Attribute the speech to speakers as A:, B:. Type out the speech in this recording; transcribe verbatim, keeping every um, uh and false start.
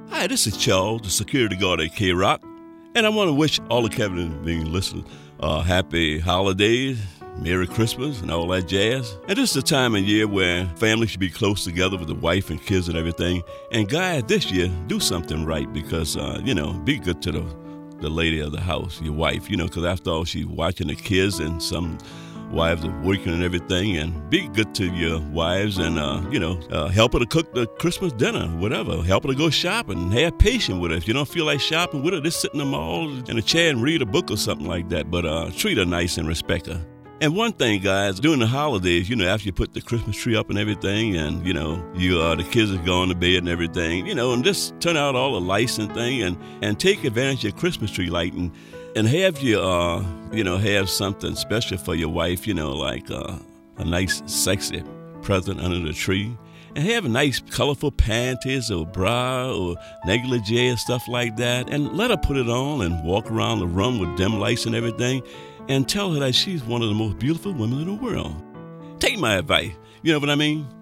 A: Hi, this is Charles, the security guard at K-Rock, and I want to wish all the Kevin and Bean listeners uh, happy holidays, Merry Christmas, and all that jazz. And this is the time of year where families should be close together with the wife and kids and everything. And guys, this year, do something right because, uh, you know, be good to the, the lady of the house, your wife, you know, because after all, she's watching the kids and some wives are working and everything, and be good to your wives and, uh, you know, uh, help her to cook the Christmas dinner, whatever. Help her to go shopping. Have patience with her. If you don't feel like shopping with her, just sit in the mall in a chair and read a book or something like that. But uh, treat her nice and respect her. And one thing, guys, during the holidays, you know, after you put the Christmas tree up and everything, and, you know, you uh, the kids are going to bed and everything, you know, and just turn out all the lights and thing and, and take advantage of your Christmas tree lighting. And have you, uh, you know, have something special for your wife, you know, like uh, a nice, sexy present under the tree. And have nice, colorful panties or bra or negligee and stuff like that. And let her put it on and walk around the room with dim lights and everything. And tell her that she's one of the most beautiful women in the world. Take my advice. You know what I mean?